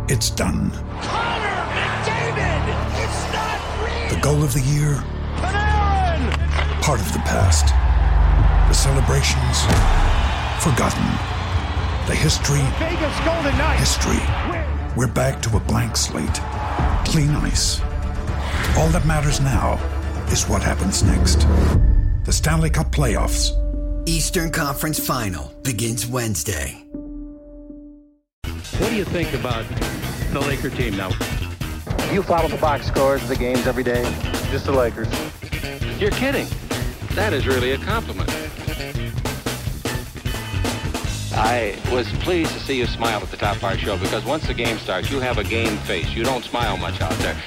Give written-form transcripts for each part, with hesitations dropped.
It's done. Connor McDavid! It's not real! The goal of the year? Panarin! Part of the past. The celebrations? Forgotten. The history? Vegas Golden Knights! History. We're back to a blank slate. Clean ice. All that matters now is what happens next. The Stanley Cup playoffs. Eastern Conference Final begins Wednesday. What do you think about the Laker team now? You follow the box scores of the games every day? Just the Lakers. You're kidding. That is really a compliment. I was pleased to see you smile at the top of our show because once the game starts, you have a game face. You don't smile much out there.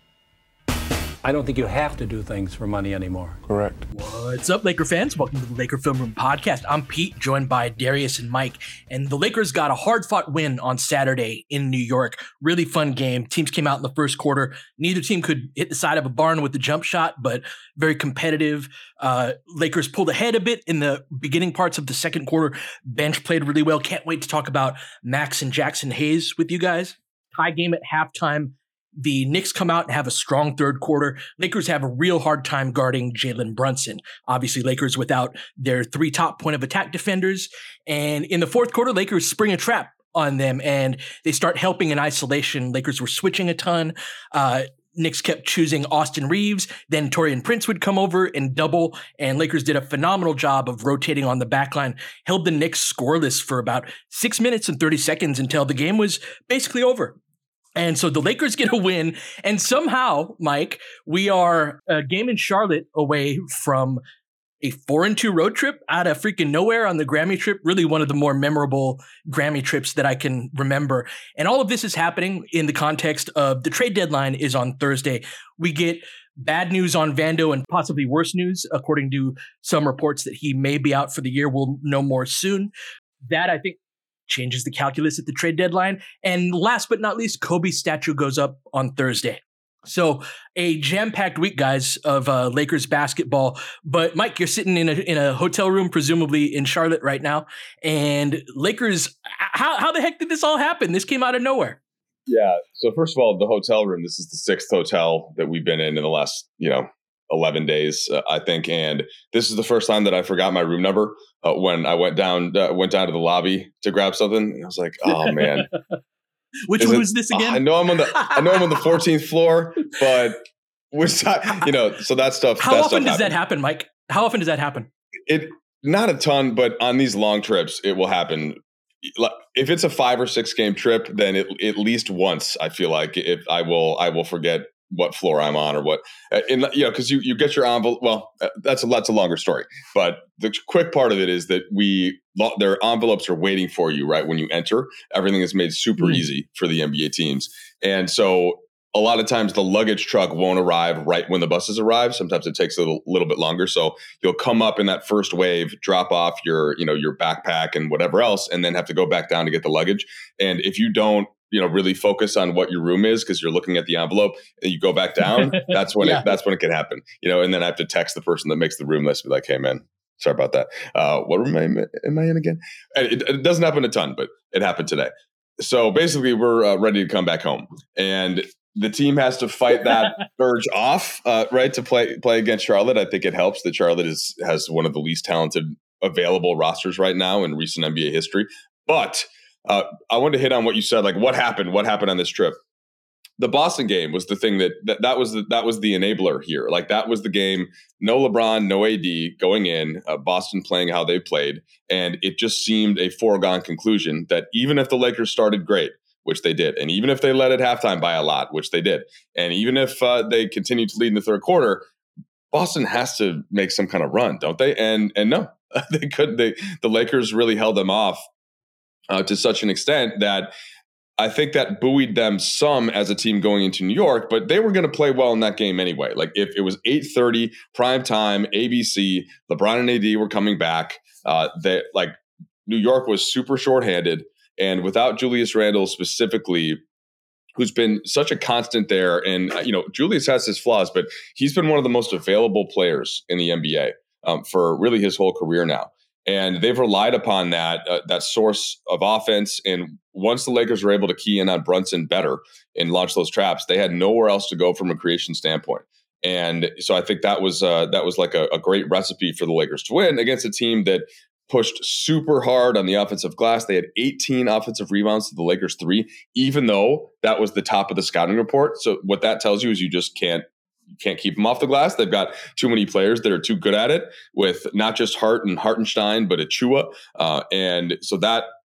I don't think you have to do things for money anymore. Correct. What's up, Laker fans? Welcome to the Laker Film Room Podcast. I'm Pete, joined by Darius and Mike. And the Lakers got a hard-fought win on Saturday in New York. Really fun game. Teams came out in the first quarter. Neither team could hit the side of a barn with the jump shot, but very competitive. Lakers pulled ahead a bit in the beginning parts of the second quarter. Bench played really well. Can't wait to talk about Max and Jackson Hayes with you guys. Tie game at halftime. The Knicks come out and have a strong third quarter. Lakers have a real hard time guarding Jalen Brunson. Obviously, Lakers without their three top point of attack defenders. And in the fourth quarter, Lakers spring a trap on them and they start helping in isolation. Lakers were switching a ton. Knicks kept choosing Austin Reeves. Then Taurean Prince would come over and double. And Lakers did a phenomenal job of rotating on the backline. Held the Knicks scoreless for about 6 minutes and 30 seconds until the game was basically over. And so the Lakers get a win, and somehow, Mike, we are a game in Charlotte away from a 4-2 road trip out of freaking nowhere on the Grammy trip. Really one of the more memorable Grammy trips that I can remember. And all of this is happening in the context of the trade deadline is on Thursday. We get bad news on Vando and possibly worse news, according to some reports that he may be out for the year. We'll know more soon. That, I think, changes the calculus at the trade deadline. And last but not least, Kobe's statue goes up on Thursday. So a jam-packed week, guys, of Lakers basketball. But Mike, you're sitting in a hotel room, presumably in Charlotte right now. And Lakers, how the heck did this all happen? This came out of nowhere. Yeah. So first of all, the hotel room, this is the sixth hotel that we've been in the last, 11 days, I think. And this is the first time that I forgot my room number when I went down to the lobby to grab something. And I was like, oh man. Which one was this again? I know I'm on the 14th floor, but which side, so that stuff. How often does that happen, Mike? How often does that happen? It not a ton, but on these long trips, it will happen. If it's a 5 or 6 game trip, then at least once I feel like if I will forget what floor I'm on or what, because you get your envelope. Well, that's a longer story, but the quick part of it is that their envelopes are waiting for you right when you enter. Everything is made super easy for the NBA teams, and so a lot of times the luggage truck won't arrive right when the buses arrive. Sometimes it takes a little bit longer. So you'll come up in that first wave, drop off your backpack and whatever else, and then have to go back down to get the luggage. And if you don't really focus on what your room is because you're looking at the envelope and you go back down, that's when it can happen, and then I have to text the person that makes the room list, be like, hey man, sorry about that. What room am I in again? And it doesn't happen a ton, but it happened today. So basically we're ready to come back home and the team has to fight that urge off, right, to play against Charlotte. I think it helps that Charlotte has one of the least talented available rosters right now in recent NBA history. But I wanted to hit on what you said, like what happened on this trip. The Boston game was the thing that was the enabler here. Like that was the game, no LeBron, no AD going in, Boston playing how they played. And it just seemed a foregone conclusion that even if the Lakers started great, which they did, and even if they led at halftime by a lot, which they did, and even if they continued to lead in the third quarter, Boston has to make some kind of run, don't they? And no, they couldn't. The Lakers really held them off to such an extent that I think that buoyed them some as a team going into New York, but they were going to play well in that game anyway. Like if it was 8:30 prime time, ABC, LeBron and AD were coming back. New York was super shorthanded, and without Julius Randle specifically, who's been such a constant there, and Julius has his flaws, but he's been one of the most available players in the NBA for really his whole career now. And they've relied upon that source of offense. And once the Lakers were able to key in on Brunson better and launch those traps, they had nowhere else to go from a creation standpoint. And so I think that was like a great recipe for the Lakers to win against a team that pushed super hard on the offensive glass. They had 18 offensive rebounds to the Lakers 3, even though that was the top of the scouting report. So what that tells you is you just can't keep them off the glass. They've got too many players that are too good at it, with not just Hart and Hartenstein, but Achua. And so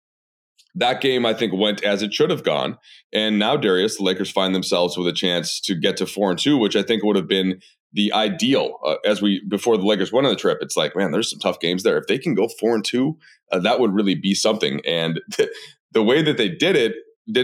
that game, I think, went as it should have gone. And now, Darius, the Lakers find themselves with a chance to get to 4-2, which I think would have been the ideal before the Lakers went on the trip. It's like, man, there's some tough games there. If they can go 4-2, that would really be something. And the way that they did it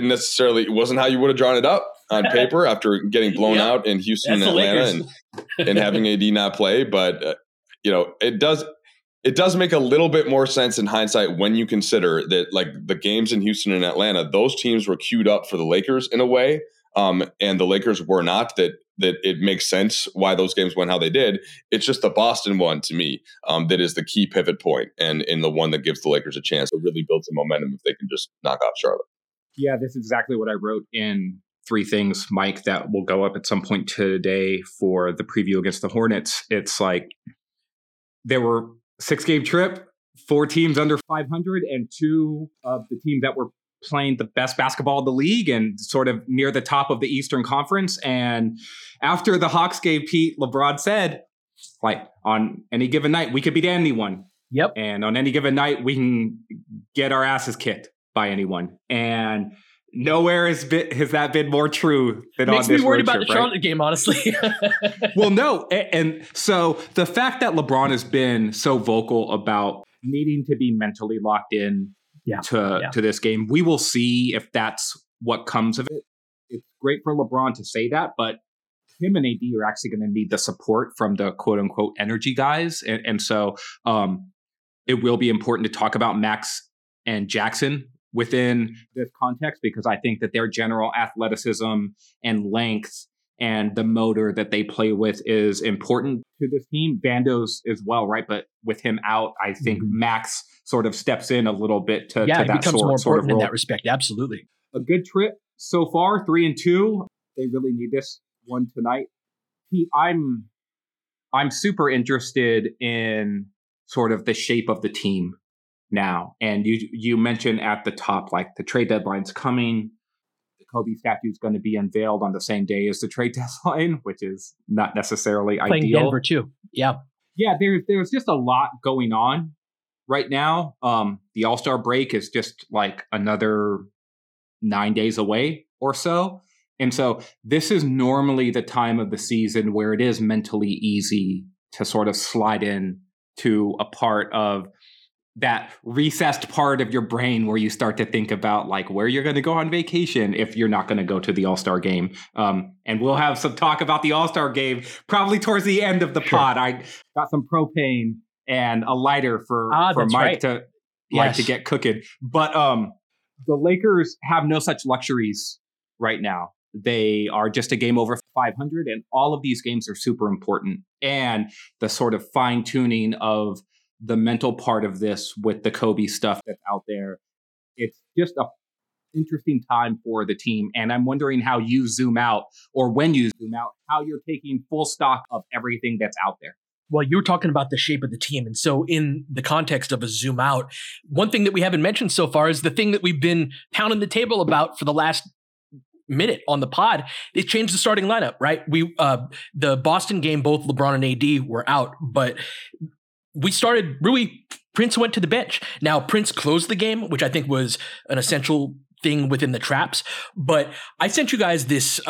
it wasn't how you would have drawn it up on paper after getting blown out in Houston and Atlanta and having AD not play. But, it does make a little bit more sense in hindsight when you consider that, like, the games in Houston and Atlanta, those teams were queued up for the Lakers in a way. And the Lakers were not, that it makes sense why those games went how they did. It's just the Boston one, to me, that is the key pivot point, and in the one that gives the Lakers a chance to really build some momentum if they can just knock off Charlotte. Yeah, this is exactly what I wrote in 3 things, Mike, that will go up at some point today for the preview against the Hornets. It's like there were 6-game trip, 4 teams under 500, and 2 of the teams that were playing the best basketball in the league and sort of near the top of the Eastern Conference. And after the Hawks game, Pete, LeBron said, like, on any given night, we could beat anyone. Yep. And on any given night, we can get our asses kicked by anyone. And nowhere has that been more true than on this road trip. Makes me worried about the Charlotte game, honestly. Well, no. And so the fact that LeBron has been so vocal about needing to be mentally locked in to this game, we will see if that's what comes of it. It's great for LeBron to say that, but him and AD are actually going to need the support from the quote unquote energy guys. And so it will be important to talk about Max and Jackson within this context, because I think that their general athleticism and length and the motor that they play with is important to this team. Vando's as well, right? But with him out, I think Max sort of steps in a little bit to that becomes more sort of important role. in that respect. Absolutely. A good trip so far, 3-2. They really need this one tonight. Pete, I'm super interested in sort of the shape of the team now. And you mentioned at the top, like, the trade deadline's coming. The Kobe statue is going to be unveiled on the same day as the trade deadline, which is not necessarily Playing ideal. Denver too. Yeah. Yeah, there's just a lot going on right now. The All-Star break is just like another 9 days away or so. And so this is normally the time of the season where it is mentally easy to sort of slide in to a part of that recessed part of your brain where you start to think about, like, where you're going to go on vacation if you're not going to go to the All-Star game. And we'll have some talk about the All-Star game probably towards the end of the pod. I got some propane and a lighter for Mike to get cooking. But the Lakers have no such luxuries right now. They are just a game over 500, and all of these games are super important. And the sort of fine-tuning of the mental part of this with the Kobe stuff that's out there, it's just a interesting time for the team. And I'm wondering how you zoom out, or when you zoom out, how you're taking full stock of everything that's out there. Well, you were talking about the shape of the team. And so in the context of a zoom out, one thing that we haven't mentioned so far is the thing that we've been pounding the table about for the last minute on the pod. They changed the starting lineup, right? The Boston game, both LeBron and AD were out, but we started Rui. Prince went to the bench. Now, Prince closed the game, which I think was an essential thing within the traps. But I sent you guys this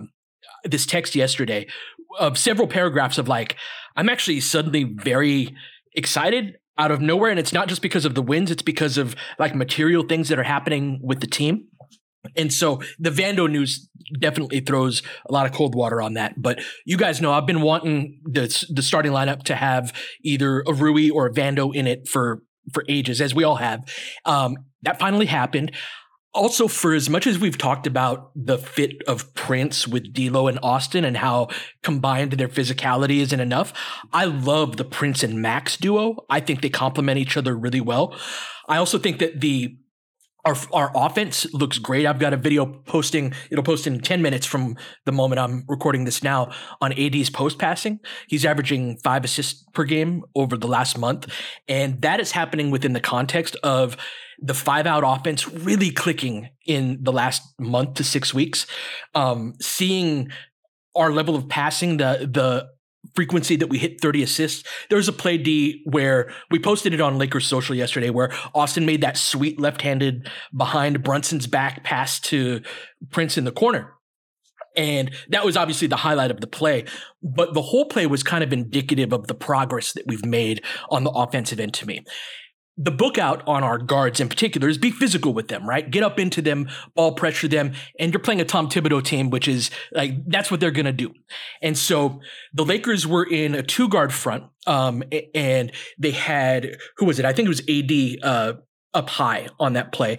text yesterday of several paragraphs of, like, I'm actually suddenly very excited out of nowhere. And it's not just because of the wins. It's because of, like, material things that are happening with the team. And so the Vando news definitely throws a lot of cold water on that. But you guys know I've been wanting the starting lineup to have either a Rui or a Vando in it for ages, as we all have. That finally happened. Also, for as much as we've talked about the fit of Prince with D'Lo and Austin and how combined their physicality isn't enough, I love the Prince and Max duo. I think they complement each other really well. I also think that our offense looks great. I've got a video posting. It'll post in 10 minutes from the moment I'm recording this now on AD's post passing. He's averaging 5 assists per game over the last month. And that is happening within the context of the 5-out offense really clicking in the last month to 6 weeks. Seeing our level of passing, the frequency that we hit 30 assists. There was a play D where we posted it on Lakers social yesterday where Austin made that sweet left-handed behind Brunson's back pass to Prince in the corner. And that was obviously the highlight of the play, but the whole play was kind of indicative of the progress that we've made on the offensive end to me. The book out on our guards in particular is be physical with them, right? Get up into them, ball pressure them, and you're playing a Tom Thibodeau team, which is like, that's what they're going to do. And so the Lakers were in a 2-guard front, and they had, who was it? I think it was AD up high on that play.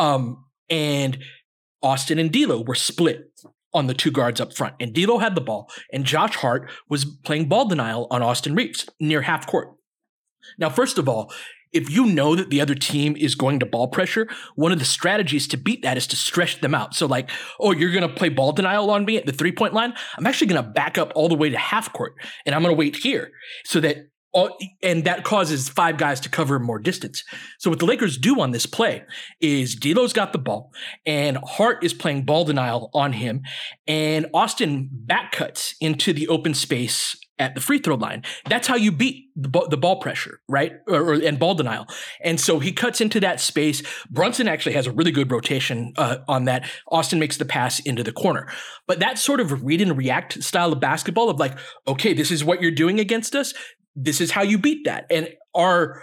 And Austin and D'Lo were split on the 2 guards up front, and D'Lo had the ball, and Josh Hart was playing ball denial on Austin Reeves near half court. Now, first of all, if you know that the other team is going to ball pressure, one of the strategies to beat that is to stretch them out. So like, oh, you're going to play ball denial on me at the 3-point line? I'm actually going to back up all the way to half court, and I'm going to wait here so that and that causes 5 guys to cover more distance. So what the Lakers do on this play is D'Lo's got the ball, and Hart is playing ball denial on him, and Austin back cuts into the open space at the free throw line. That's how you beat the ball pressure, right? And ball denial. And so he cuts into that space. Brunson actually has a really good rotation on that. Austin makes the pass into the corner. But that sort of read and react style of basketball of like, okay, this is what you're doing against us. This is how you beat that. And our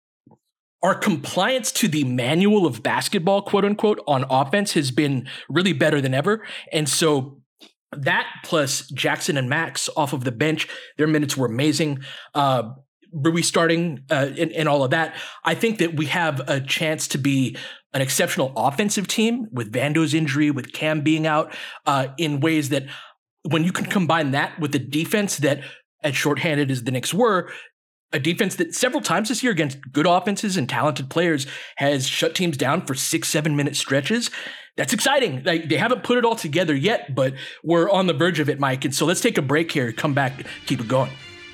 compliance to the manual of basketball, quote unquote, on offense has been really better than ever. And so that plus Jackson and Max off of the bench, their minutes were amazing. Rui starting and all of that. I think that we have a chance to be an exceptional offensive team with Vando's injury, with Cam being out, in ways that when you can combine that with the defense that, as shorthanded as the Knicks were, a defense that several times this year against good offenses and talented players has shut teams down for 6-7 minute stretches. That's exciting. Like, they haven't put it all together yet, but we're on the verge of it, Mike. And so let's take a break here, come back, keep it going.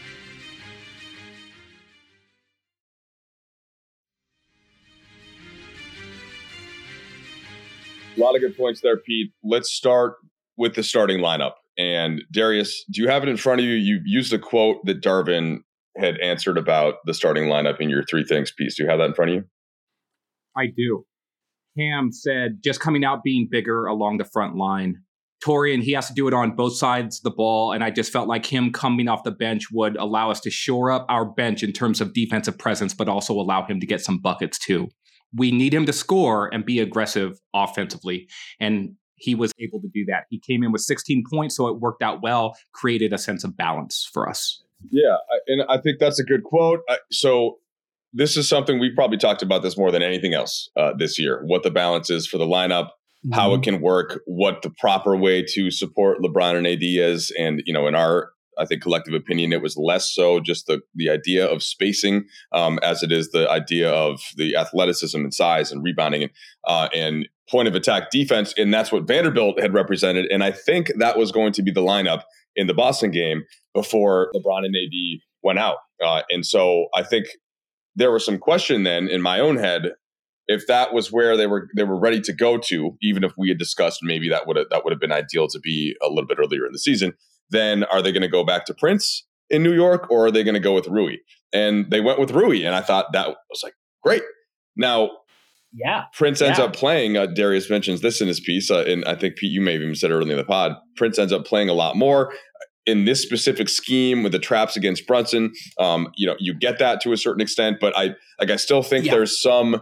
A lot of good points there, Pete. Let's start with the starting lineup. And Darius, do you have it in front of you? You used a quote that Darvin had answered about the starting lineup in your 3 things piece. Do you have that in front of you? I do. Cam said, just coming out being bigger along the front line. Taurean, he has to do it on both sides of the ball, and I just felt like him coming off the bench would allow us to shore up our bench in terms of defensive presence, but also allow him to get some buckets too. We need him to score and be aggressive offensively, and he was able to do that. He came in with 16 points, so it worked out well, created a sense of balance for us. Yeah, and I think that's a good quote. So this is something we probably talked about this more than anything else this year, what the balance is for the lineup, how it can work, what the proper way to support LeBron and AD is. And, you know, in our, I think, collective opinion, it was less so just the idea of spacing as it is the idea of the athleticism and size and rebounding and point of attack defense. And that's what Vanderbilt had represented. And I think that was going to be the lineup in the Boston game before LeBron and AD went out. And so I think there was some question then in my own head if that was where they were ready to go to, even if we had discussed maybe that would have been ideal to be a little bit earlier in the season. Then are they going to go back to Prince in New York, or are they going to go with Rui? And they went with Rui, and I thought that was like great. Now, Prince ends up playing. Darius mentions this in his piece, and I think Pete, you may have even said earlier in the pod. Prince ends up playing a lot more in this specific scheme with the traps against Brunson. You get that to a certain extent, but I still think there's some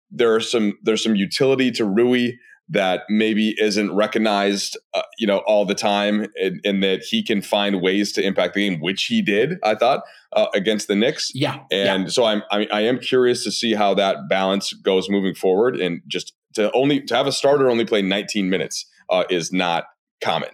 utility to Rui that maybe isn't recognized, all the time, and that he can find ways to impact the game, which he did, I thought, against the Knicks. So I am curious to see how that balance goes moving forward, and just to have a starter only play 19 minutes is not common.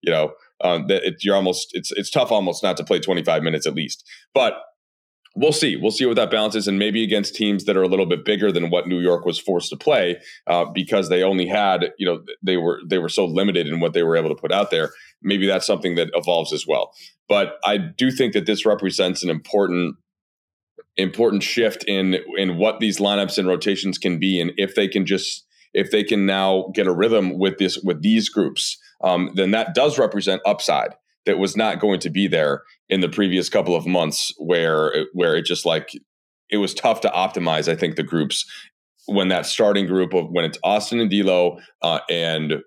It's tough almost not to play 25 minutes at least. But we'll see. We'll see what that balance is, and maybe against teams that are a little bit bigger than what New York was forced to play because they only had, they were so limited in what they were able to put out there. Maybe that's something that evolves as well. But I do think that this represents an important shift in what these lineups and rotations can be, and if they can now get a rhythm with these groups, then that does represent upside that was not going to be there in the previous couple of months, where it just it was tough to optimize. I think the groups when that starting group of when it's Austin and D'Lo and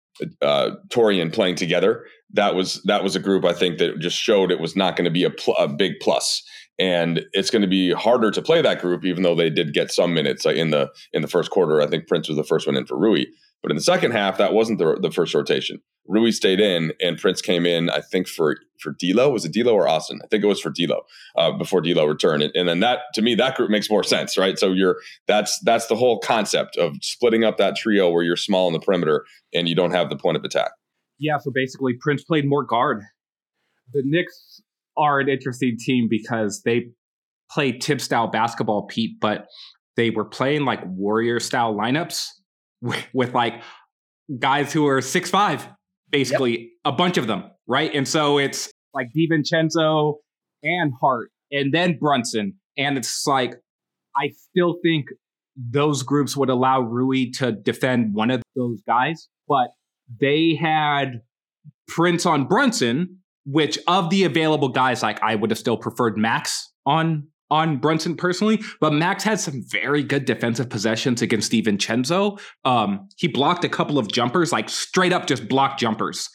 Taurean playing together, that was a group I think that just showed it was not going to be a big plus. And it's going to be harder to play that group, even though they did get some minutes in the first quarter. I think Prince was the first one in for Rui. But in the second half, that wasn't the first rotation. Rui stayed in, and Prince came in, I think, for D'Lo. Was it D'Lo or Austin? I think it was for D'Lo before D'Lo returned. And then that, to me, that group makes more sense, right? So that's the whole concept of splitting up that trio where you're small on the perimeter and you don't have the point of attack. Yeah, so basically Prince played more guard. The Knicks are an interesting team because they play Tibbs-style basketball, Pete, but they were playing like Warrior-style lineups with like guys who are 6'5", basically, a bunch of them, right? And so it's like DiVincenzo and Hart and then Brunson. And it's like, I still think those groups would allow Rui to defend one of those guys, but they had Prince on Brunson, which of the available guys, like I would have still preferred Max on Brunson personally, but Max had some very good defensive possessions against DiVincenzo. He blocked a couple of jumpers, like straight up just blocked jumpers.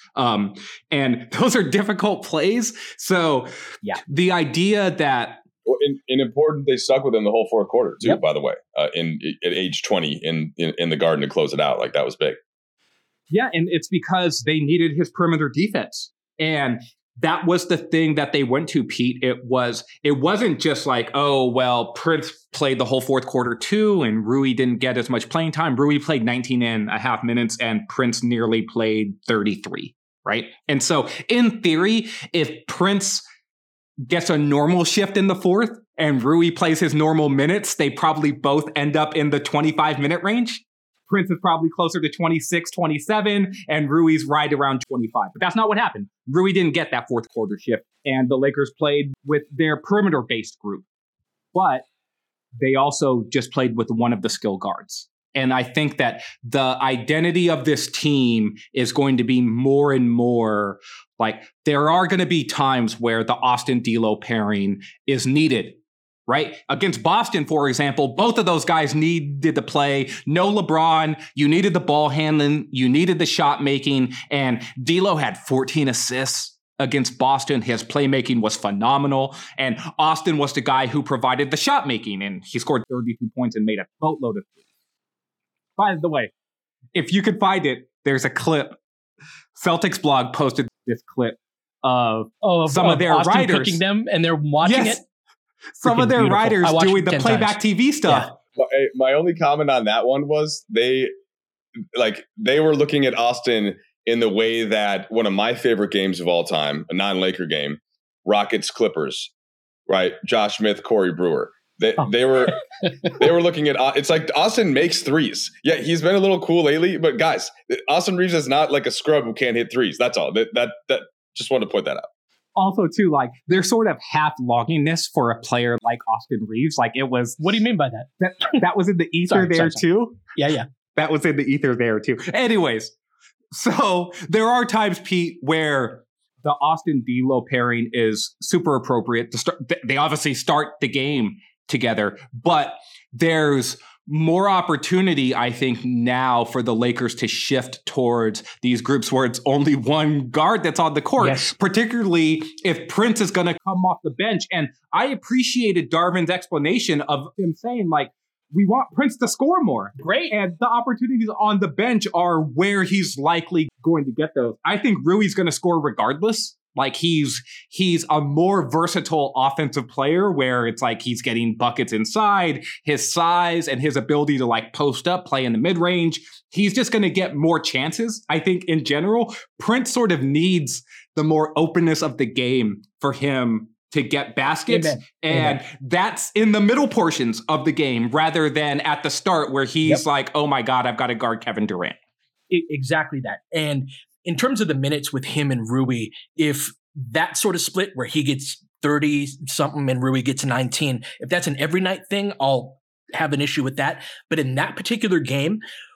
And those are difficult plays. So the idea that important, they stuck with him the whole fourth quarter too, by the way, at age 20 in the Garden to close it out. Like that was big. Yeah. And it's because they needed his perimeter defense. And that was the thing that they went to, Pete. It wasn't just like, oh, well, Prince played the whole fourth quarter too, and Rui didn't get as much playing time. Rui played 19.5 minutes, and Prince nearly played 33, right? And so in theory, if Prince gets a normal shift in the fourth and Rui plays his normal minutes, they probably both end up in the 25-minute range. Prince is probably closer to 26, 27, and Rui's right around 25. But that's not what happened. Rui didn't get that fourth quarter shift, and the Lakers played with their perimeter-based group. But they also just played with one of the skill guards. And I think that the identity of this team is going to be more and more like there are going to be times where the Austin D'Lo pairing is needed. Right? Against Boston, for example, both of those guys needed to play. No LeBron, you needed the ball handling, you needed the shot making, and D'Lo had 14 assists against Boston. His playmaking was phenomenal, and Austin was the guy who provided the shot making, and he scored 32 points and made a boatload of threes. By the way, if you could find it, there's a clip. Celtics blog posted this clip of some of their Austin writers cooking them, and they're watching it. Some of their writers doing the playback TV stuff. Yeah. My only comment on that one was they were looking at Austin in the way that one of my favorite games of all time, a non-Laker game, Rockets Clippers, right? Josh Smith, Corey Brewer. They were looking at it's like Austin makes threes. Yeah, he's been a little cool lately, but guys, Austin Reeves is not like a scrub who can't hit threes. That's all. That just wanted to point that out. Also, too, like, there's sort of half-logging this for a player like Austin Reeves. Like, it was... What do you mean by that? That was in the ether too? Yeah. That was in the ether there, too. Anyways, so there are times, Pete, where the Austin D'Lo pairing is super appropriate to start. They obviously start the game together, but there's more opportunity, I think, now for the Lakers to shift towards these groups where it's only one guard that's on the court, particularly if Prince is going to come off the bench. And I appreciated Darvin's explanation of him saying, like, we want Prince to score more. Great. And the opportunities on the bench are where he's likely going to get those. I think Rui's going to score regardless Like he's a more versatile offensive player where it's like he's getting buckets inside, his size and his ability to like post up, play in the mid range. He's just going to get more chances. I think in general, Prince sort of needs the more openness of the game for him to get baskets. Amen. And that's in the middle portions of the game rather than at the start where he's like, oh my God, I've got to guard Kevin Durant. Exactly that. And in terms of the minutes with him and Rui, if that sort of split where he gets 30 something and Rui gets 19, if that's an every night thing, I'll have an issue with that. But in that particular game,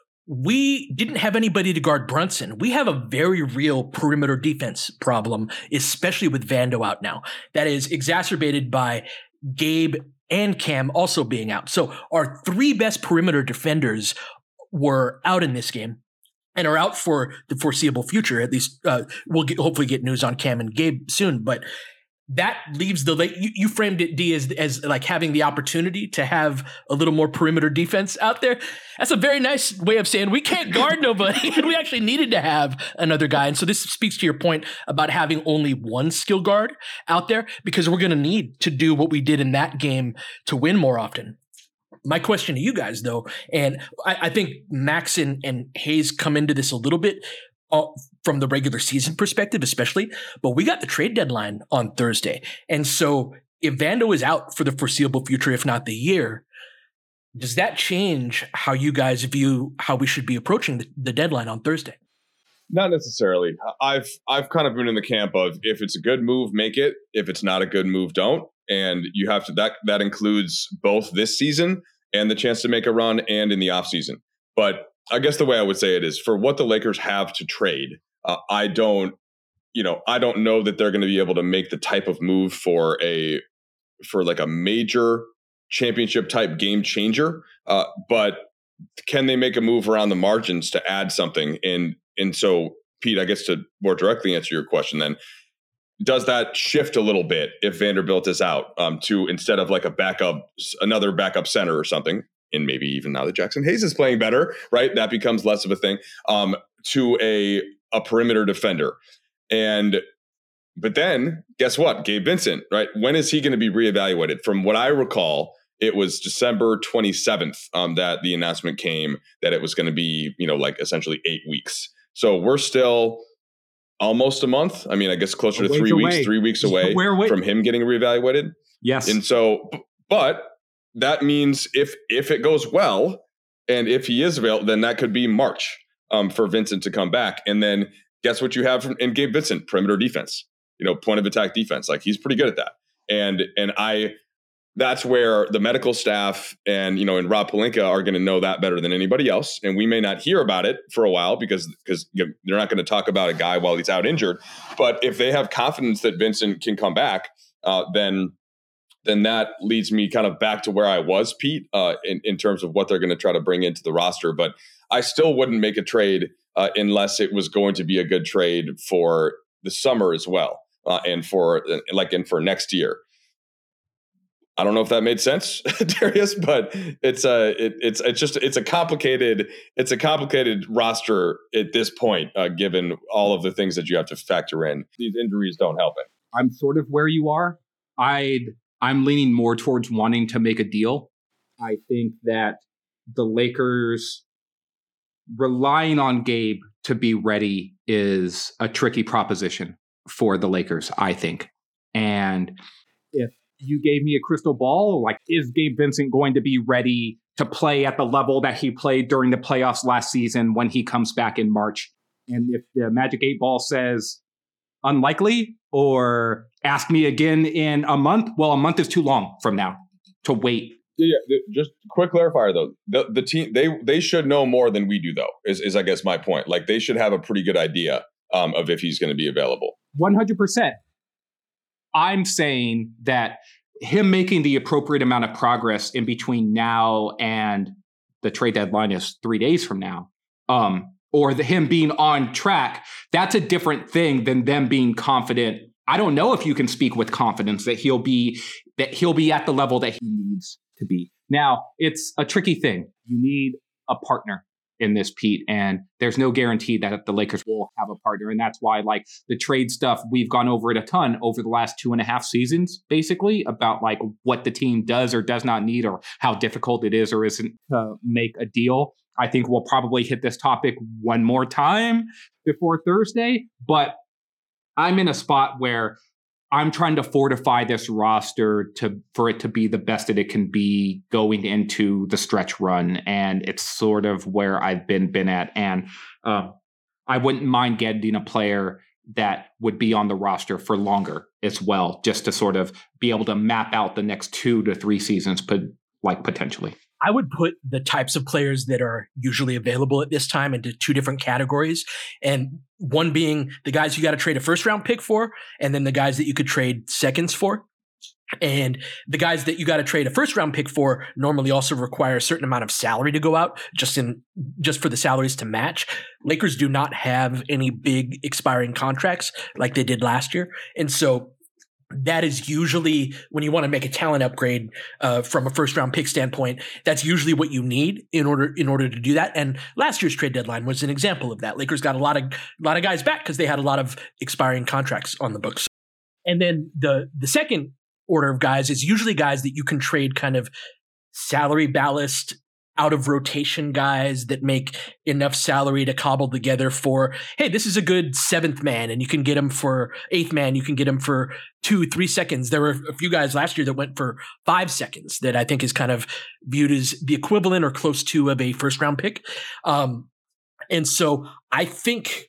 we didn't have anybody to guard Brunson. We have a very real perimeter defense problem, especially with Vando out now. That is exacerbated by Gabe and Cam also being out. So our three best perimeter defenders were out in this game and are out for the foreseeable future. At least we'll hopefully get news on Cam and Gabe soon. But that leaves you framed it, D, as like having the opportunity to have a little more perimeter defense out there. That's a very nice way of saying we can't guard nobody, and we actually needed to have another guy. And so this speaks to your point about having only one skill guard out there, because we're going to need to do what we did in that game to win more often. My question to you guys, though, and I think Max and Hayes come into this a little bit from the regular season perspective, especially, but we got the trade deadline on Thursday. And so if Vando is out for the foreseeable future, if not the year, does that change how you guys view how we should be approaching the deadline on Thursday? Not necessarily. I've kind of been in the camp of if it's a good move, make it. If it's not a good move, don't. And you have to, that includes both this season and the chance to make a run and in the offseason. But I guess the way I would say it is for what the Lakers have to trade, I don't know that they're going to be able to make the type of move for like a major championship type game changer. But can they make a move around the margins to add something? And so, Pete, I guess to more directly answer your question, then does that shift a little bit if Vanderbilt is out to instead of like another backup center or something? And maybe even now that Jackson Hayes is playing better, right? That becomes less of a thing to a perimeter defender. But then guess what? Gabe Vincent, right? When is he going to be reevaluated? From what I recall, it was December 27th that the announcement came that it was going to be, like essentially 8 weeks. So we're still almost a month. I mean, I guess closer to 3 weeks, 3 weeks away from him getting reevaluated. Yes. And so, but that means if it goes well and if he is available, then that could be March for Vincent to come back. And then guess what you have in Gabe Vincent? Perimeter defense, point of attack defense. Like he's pretty good at that. And that's where the medical staff and Rob Pelinka are going to know that better than anybody else. And we may not hear about it for a while because they're not going to talk about a guy while he's out injured. But if they have confidence that Vincent can come back, then that leads me kind of back to where I was, Pete, in terms of what they're going to try to bring into the roster. But I still wouldn't make a trade unless it was going to be a good trade for the summer as well, and for next year. I don't know if that made sense, Darius, but it's a complicated roster at this point, given all of the things that you have to factor in. These injuries don't help it. I'm sort of where you are. I'm leaning more towards wanting to make a deal. I think that the Lakers relying on Gabe to be ready is a tricky proposition for the Lakers, I think. And if you gave me a crystal ball, like, is Gabe Vincent going to be ready to play at the level that he played during the playoffs last season when he comes back in March? And if the Magic 8 Ball says unlikely, or ask me again in a month, well, a month is too long from now to wait. Yeah, just quick clarifier though. The team, they should know more than we do though, is I guess my point. Like they should have a pretty good idea of if he's going to be available. 100%. I'm saying that him making the appropriate amount of progress in between now and the trade deadline is 3 days from now, or him being on track, that's a different thing than them being confident. I don't know if you can speak with confidence that he'll be at the level that he needs to be. Now, it's a tricky thing. You need a partner. in this, Pete, and there's no guarantee that the Lakers will have a partner. And that's why, like, the trade stuff, we've gone over it a ton over the last 2.5 seasons, basically, about like what the team does or does not need or how difficult it is or isn't to make a deal. I think we'll probably hit this topic one more time before Thursday, but I'm in a spot where I'm trying to fortify this roster for it to be the best that it can be going into the stretch run. And it's sort of where I've been at. And I wouldn't mind getting a player that would be on the roster for longer as well, just to sort of be able to map out the next 2 to 3 seasons, potentially. I would put the types of players that are usually available at this time into 2 different categories. And one being the guys you got to trade a first round pick for, and then the guys that you could trade seconds for. And the guys that you got to trade a first round pick for normally also require a certain amount of salary to go out just for the salaries to match. Lakers do not have any big expiring contracts like they did last year. And so that is usually when you want to make a talent upgrade from a first round pick standpoint. That's usually what you need in order to do that. And last year's trade deadline was an example of that. Lakers got a lot of guys back because they had a lot of expiring contracts on the books. And then the second order of guys is usually guys that you can trade kind of salary ballast, out of rotation guys that make enough salary to cobble together for, hey, this is a good 7th man, and you can get him for 8th man. You can get him for 2-3 seconds. There were a few guys last year that went for 5 seconds that I think is kind of viewed as the equivalent or close to of a first round pick. And so I think,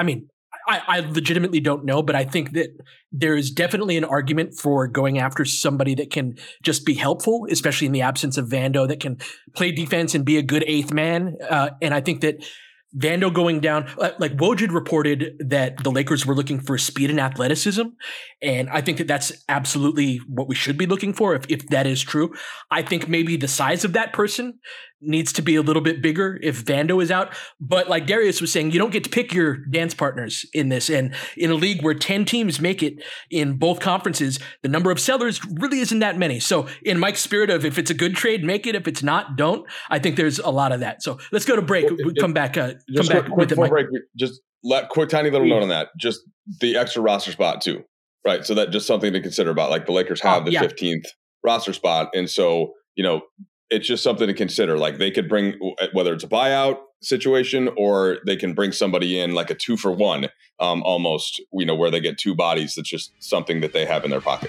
I legitimately don't know, but I think that there is definitely an argument for going after somebody that can just be helpful, especially in the absence of Vando, that can play defense and be a good 8th man. And I think that Vando going down, like Woj reported that the Lakers were looking for speed and athleticism. And I think that that's absolutely what we should be looking for if that is true. I think maybe the size of that person needs to be a little bit bigger if Vando is out. But like Darius was saying, you don't get to pick your dance partners in this. And in a league where 10 teams make it in both conferences, the number of sellers really isn't that many. So in Mike's spirit of if it's a good trade, make it. If it's not, don't. I think there's a lot of that. So let's go to break. We come back with it, Mike. Break, just tiny little note on that. Just the extra roster spot too, right? So that just something to consider about. Like the Lakers have the 15th roster spot, and so it's just something to consider. Like they could bring, whether it's a buyout situation or they can bring somebody in like a 2-for-1, almost, where they get 2 bodies. That's just something that they have in their pocket.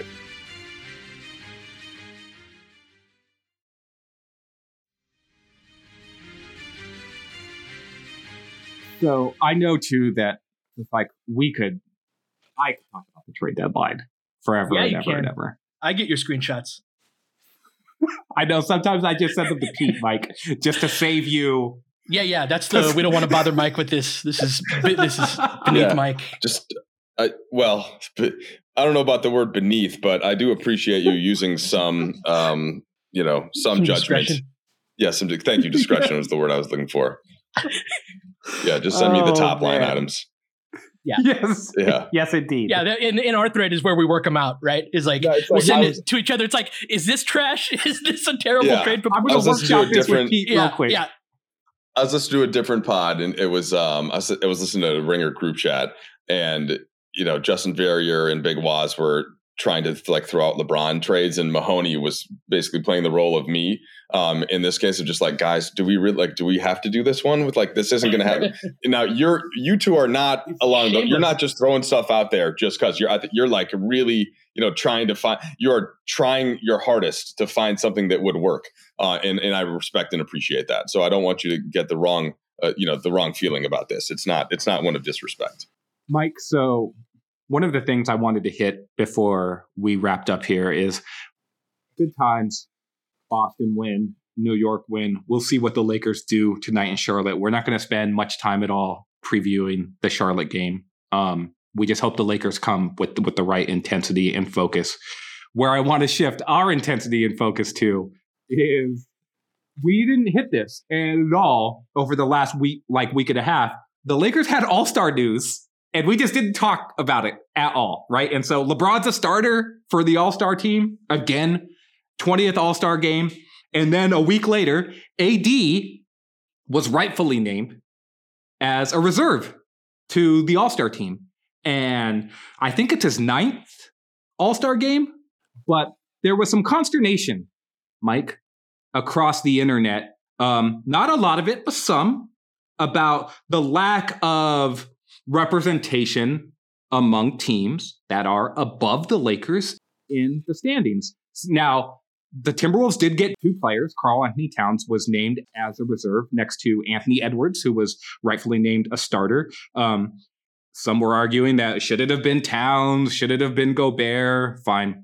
So I know too that it's like I could talk about the trade deadline forever and ever and ever. I get your screenshots. I know sometimes I just send them to Pete, Mike, just to save you. Yeah. That's we don't want to bother Mike with this. This is beneath Mike. I don't know about the word beneath, but I do appreciate you using some judgment. Discretion. Yeah, thank you. Discretion was the word I was looking for. Yeah, just send me the top line items. Yeah. Yes. Yeah. Yes, indeed. Yeah. In our thread is where we work them out, right? Is like, we'll send it to each other. It's like, is this trash? Is this a terrible trade? I'm going to workshop this with Pete real quick. Yeah. I was listening to a different pod, and it was I was listening to the Ringer group chat, and Justin Verrier and Big Waz were trying to throw out LeBron trades, and Mahoney was basically playing the role of me in this case of just like, guys, do we have to do this one with this isn't going to happen. Now you two are not along. You're not just throwing stuff out there just because you're like really trying to find. You're trying your hardest to find something that would work, and I respect and appreciate that. So I don't want you to get the wrong feeling about this. It's not one of disrespect, Mike. So one of the things I wanted to hit before we wrapped up here is good times. Boston win, New York win. We'll see what the Lakers do tonight in Charlotte. We're not going to spend much time at all previewing the Charlotte game. We just hope the Lakers come with the right intensity and focus. Where I want to shift our intensity and focus to is we didn't hit this at all over the last week and a half. The Lakers had all-star news. And we just didn't talk about it at all, right? And so LeBron's a starter for the All-Star team. Again, 20th All-Star game. And then a week later, AD was rightfully named as a reserve to the All-Star team. And I think it's his 9th All-Star game, but there was some consternation, Mike, across the internet. Not a lot of it, but some, about the lack of representation among teams that are above the Lakers in the standings. Now, the Timberwolves did get 2 players. Karl-Anthony Towns was named as a reserve next to Anthony Edwards, who was rightfully named a starter. Some were arguing that should it have been Towns? Should it have been Gobert? Fine.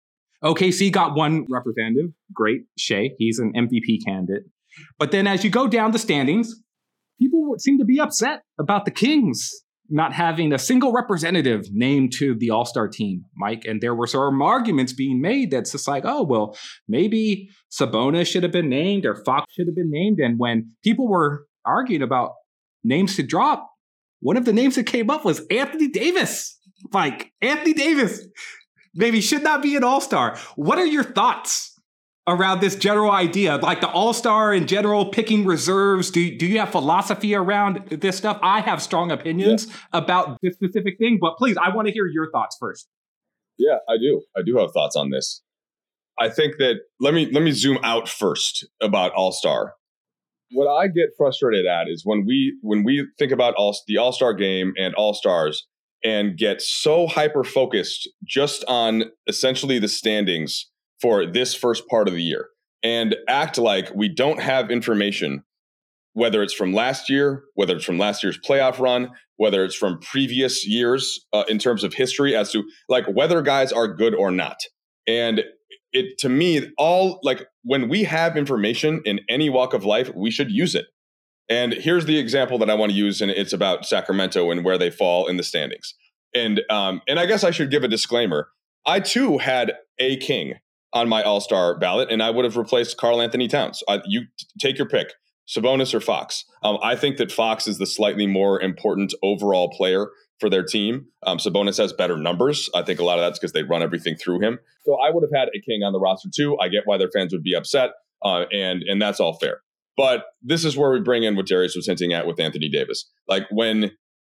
OKC got 1 representative. Great. Shea. He's an MVP candidate. But then as you go down the standings, people seem to be upset about the Kings not having a single representative named to the All-Star team, Mike. And there were some arguments being made that's just like, oh, well, maybe Sabonis should have been named or Fox should have been named. And when people were arguing about names to drop, one of the names that came up was Anthony Davis. Like, Anthony Davis maybe should not be an All-Star. What are your thoughts around this general idea, like the All-Star in general, picking reserves? Do you have philosophy around this stuff? I have strong opinions about this specific thing, but please, I want to hear your thoughts first. Yeah, I do. I do have thoughts on this. I think that let me zoom out first about All-Star. What I get frustrated at is when we think about the All-Star game and All-Stars and get so hyper-focused just on essentially the standings for this first part of the year and act like we don't have information, whether it's from last year, whether it's from last year's playoff run, whether it's from previous years in terms of history as to like whether guys are good or not. And it, to me, all like when we have information in any walk of life, we should use it. And here's the example that I want to use, and it's about Sacramento and where they fall in the standings. And I guess I should give a disclaimer. I too had a king on my All-Star ballot, and I would have replaced Karl-Anthony Towns. You take your pick, Sabonis or Fox. I think that Fox is the slightly more important overall player for their team. Sabonis has better numbers. I think a lot of that's because they run everything through him. So I would have had a king on the roster too. I get why their fans would be upset, and that's all fair. But this is where we bring in what Darius was hinting at with Anthony Davis. Like when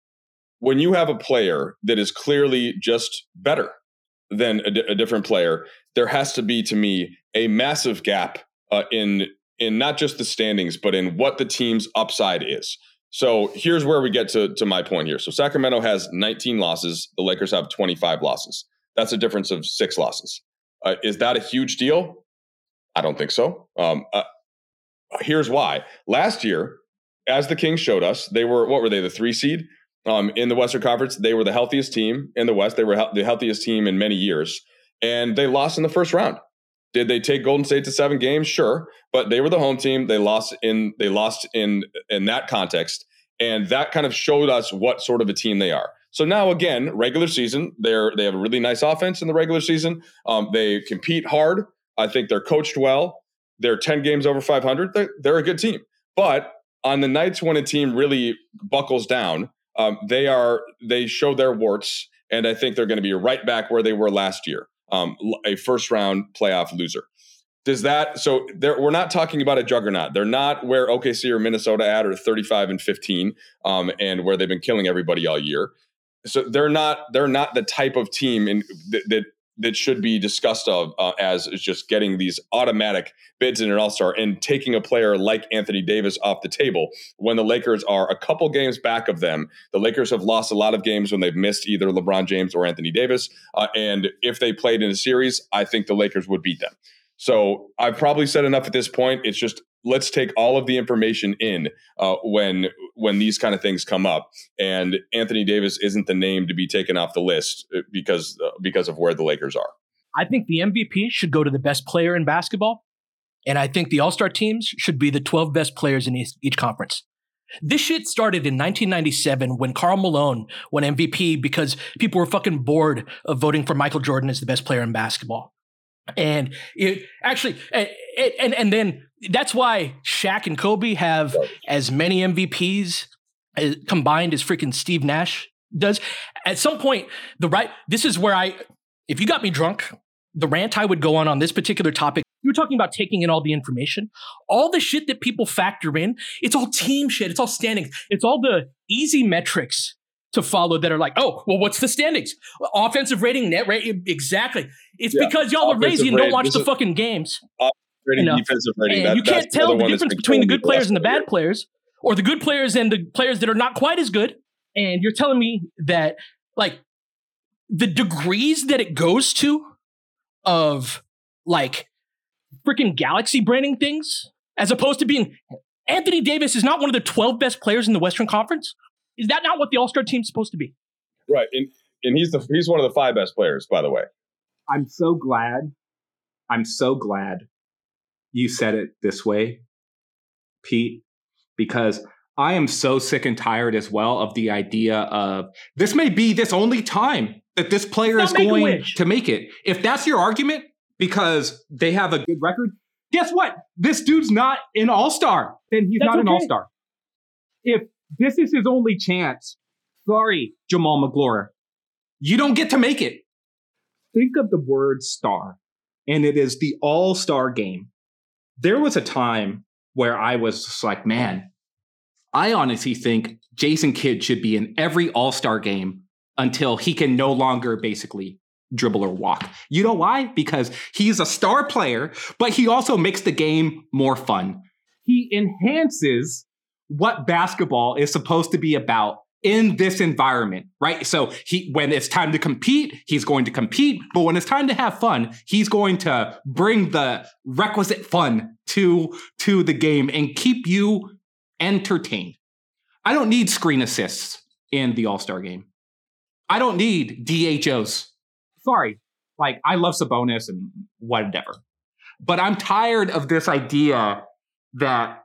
you have a player that is clearly just better than a different player, there has to be, to me, a massive gap in not just the standings, but in what the team's upside is. So here's where we get to my point here. So Sacramento has 19 losses. The Lakers have 25 losses. That's a difference of 6 losses. Is that a huge deal? I don't think so. Here's why. Last year, as the Kings showed us, they were, what were they, the 3 seed? In the Western Conference, they were the healthiest team in the West. They were the healthiest team in many years, and they lost in the first round. Did they take Golden State to 7 games? Sure, but they were the home team. They lost in that context, and that kind of showed us what sort of a team they are. So now, again, regular season, they have a really nice offense in the regular season. They compete hard. I think they're coached well. They're 10 games over 500. They're a good team, but on the nights when a team really buckles down, they show their warts, and I think they're going to be right back where they were last year, a first round playoff loser. We're not talking about a juggernaut. They're not where OKC or Minnesota at, or 35-15, and where they've been killing everybody all year. So they're not the type of team that should be discussed of as just getting these automatic bids in an All-Star and taking a player like Anthony Davis off the table when the Lakers are a couple games back of them. The Lakers have lost a lot of games when they've missed either LeBron James or Anthony Davis. And if they played in a series, I think the Lakers would beat them. So I've probably said enough at this point. It's just, let's take all of the information in when these kind of things come up. And Anthony Davis isn't the name to be taken off the list because of where the Lakers are. I think the MVP should go to the best player in basketball. And I think the All-Star teams should be the 12 best players in each conference. This shit started in 1997 when Karl Malone won MVP because people were fucking bored of voting for Michael Jordan as the best player in basketball. And it actually, and then that's why Shaq and Kobe have as many MVPs combined as freaking Steve Nash does. At some point, this is where if you got me drunk, the rant I would go on this particular topic You were talking about taking in all the information. All the shit that people factor in, it's all team shit. It's all standings. It's all the easy metrics to follow that are like, oh, well, what's the standings? Offensive rating, net rating. Exactly. It's because y'all are lazy and don't watch the fucking games. Rating, defensive rating. And you can't tell the difference between the good players and the bad players, or the good players and the players that are not quite as good. And you're telling me that, like, the degrees that it goes to of, like, freaking galaxy branding things, as opposed to being Anthony Davis is not one of the 12 best players in the Western Conference. Is that not what the All-Star team's supposed to be? Right. And he's one of the 5 best players, by the way. I'm so glad you said it this way, Pete, because I am so sick and tired as well of the idea of this may be this only time that this player is going to make it. If that's your argument, because they have a good record, guess what? This dude's not an all-star. Then he's not an all-star. If this is his only chance, sorry, Jamal McGlory, you don't get to make it. Think of the word star, and it is the all-star game. There was a time where I was just like, man, I honestly think Jason Kidd should be in every all-star game until he can no longer basically dribble or walk. You know why? Because he's a star player, but he also makes the game more fun. He enhances what basketball is supposed to be about in this environment, right? So when it's time to compete, he's going to compete, but when it's time to have fun, he's going to bring the requisite fun to the game and keep you entertained. I don't need screen assists in the All-Star game. I don't need DHOs. Sorry, like, I love Sabonis and whatever. But I'm tired of this idea that,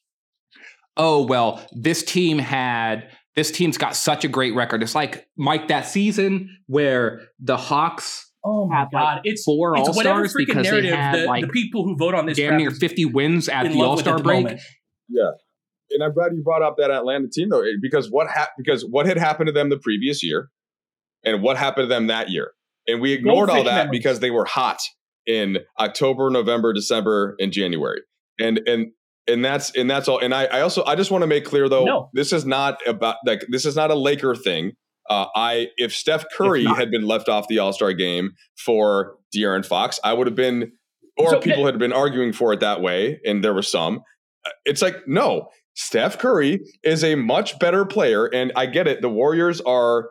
oh, well, this team's got such a great record. It's like, Mike, that season where the Hawks had like it's 4 All-Stars because they had the people who vote on this damn near 50 wins at the All-Star break. Moment. Yeah. And I'm glad you brought up that Atlanta team, though, because what had happened to them the previous year and what happened to them that year. And we ignored all that because they were hot in October, November, December, and January. And that's all. And I just want to make clear, though, this is not a Laker thing. If Steph Curry had been left off the All-Star game for De'Aaron Fox, I would have been, or people had been arguing for it that way, and there were some. It's like, no, Steph Curry is a much better player, and I get it. The Warriors are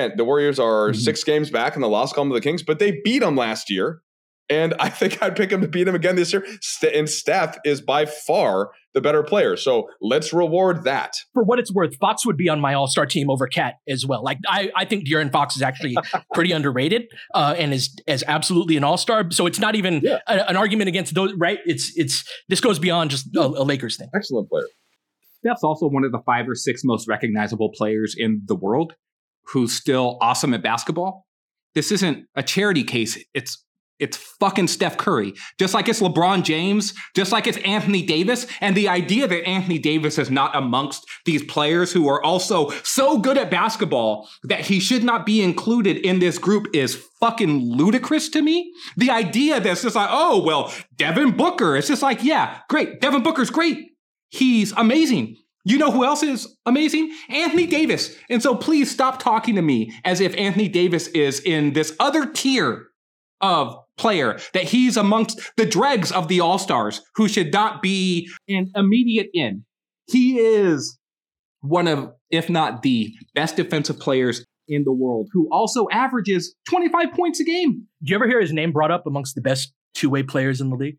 6 games back in the loss column of the Kings, but they beat them last year. And I think I'd pick him to beat him again this year. And Steph is by far the better player. So let's reward that. For what it's worth, Fox would be on my all-star team over Cat as well. Like, I think De'Aaron Fox is actually pretty underrated and is absolutely an all-star. So it's not even an argument against those, right? This goes beyond just a Lakers thing. Excellent player. Steph's also one of the 5 or 6 most recognizable players in the world who's still awesome at basketball. This isn't a charity case. It's fucking Steph Curry. Just like it's LeBron James, just like it's Anthony Davis. And the idea that Anthony Davis is not amongst these players who are also so good at basketball that he should not be included in this group is fucking ludicrous to me. The idea that's just like, oh, well, Devin Booker. It's just like, yeah, great. Devin Booker's great. He's amazing. You know who else is amazing? Anthony Davis. And so please stop talking to me as if Anthony Davis is in this other tier of player, that he's amongst the dregs of the All-Stars who should not be an immediate in. He is one of, if not the best defensive players in the world, who also averages 25 points a game. Do you ever hear his name brought up amongst the best two-way players in the league?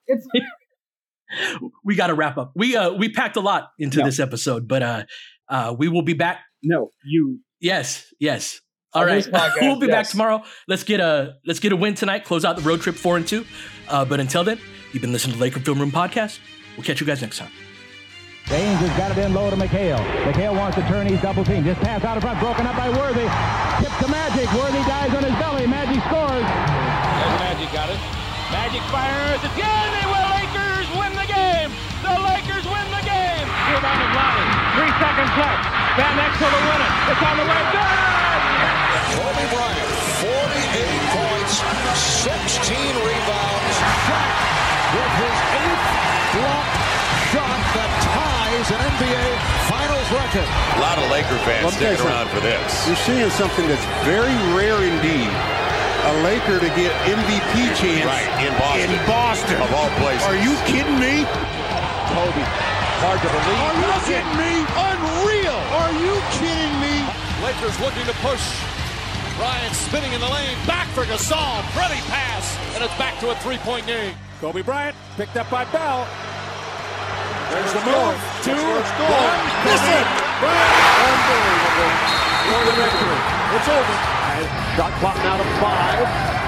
We got to wrap up. We packed a lot into this episode, but we will be back. Yes. All right, we'll be back tomorrow. Let's get a win tonight. Close out the road trip 4-2. But until then, you've been listening to Laker Film Room Podcast. We'll catch you guys next time. James has got it in low to McHale. McHale wants to turn. He's double team. Just pass out in front. Broken up by Worthy. Tip to Magic. Worthy dies on his belly. Magic scores. There's Magic got it. Magic fires again. They will. Lakers win the game. The Lakers win the game. Rebound is Lonnie. 3 seconds left. Van Exel to win it. It's on the way. Good. Kobe Bryant, 48 points, 16 rebounds. with his 8th block shot that ties an NBA Finals record. A lot of Laker fans sticking around for this. You're seeing something that's very rare indeed. A Laker to get MVP chance in Boston. Of all places. Are you kidding me? Kobe, hard to believe. Are you kidding me? Unreal. Are you kidding me? Lakers looking to push. Bryant spinning in the lane. Back for Gasol. Pretty pass. And it's back to a 3-point game. Kobe Bryant picked up by Bell. There's the move. 2, 1. Miss it. Unbelievable. For the victory. It's over. Shot clock now to 5.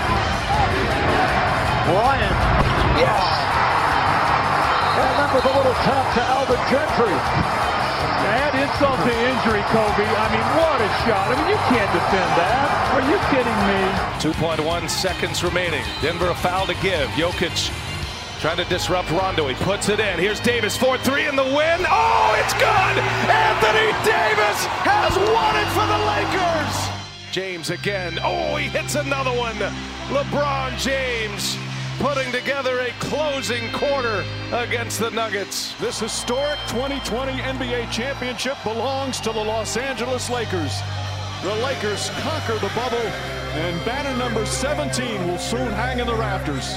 Bryant. Yes. And that was a little tap to Alvin Gentry. Add insult to injury, Kobe. I mean, what a shot. I mean, you can't defend that. Are you kidding me? 2.1 seconds remaining. Denver a foul to give. Jokic trying to disrupt Rondo. He puts it in. Here's Davis, 4-3 in the win. Oh, it's good! Anthony Davis has won it for the Lakers! James again. Oh, he hits another one. LeBron James putting together a closing quarter against the Nuggets. This historic 2020 NBA championship belongs to the Los Angeles Lakers. The Lakers conquer the bubble, and banner number 17 will soon hang in the rafters.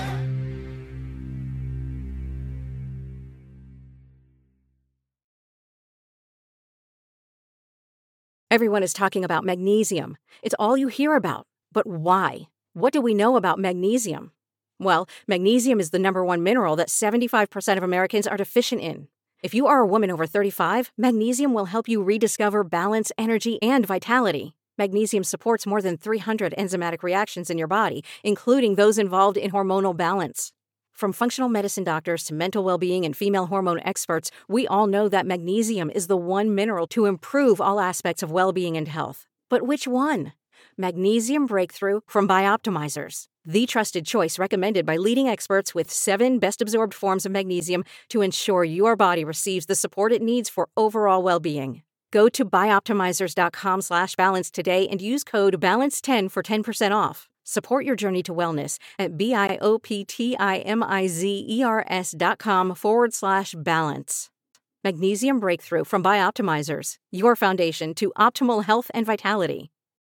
Everyone is talking about magnesium. It's all you hear about. But why? What do we know about magnesium? Well, magnesium is the #1 mineral that 75% of Americans are deficient in. If you are a woman over 35, magnesium will help you rediscover balance, energy, and vitality. Magnesium supports more than 300 enzymatic reactions in your body, including those involved in hormonal balance. From functional medicine doctors to mental well-being and female hormone experts, we all know that magnesium is the one mineral to improve all aspects of well-being and health. But which one? Magnesium Breakthrough from Bioptimizers, the trusted choice recommended by leading experts with 7 best-absorbed forms of magnesium to ensure your body receives the support it needs for overall well-being. Go to bioptimizers.com/balance today and use code BALANCE10 for 10% off. Support your journey to wellness at bioptimizers.com/balance. Magnesium Breakthrough from Bioptimizers, your foundation to optimal health and vitality.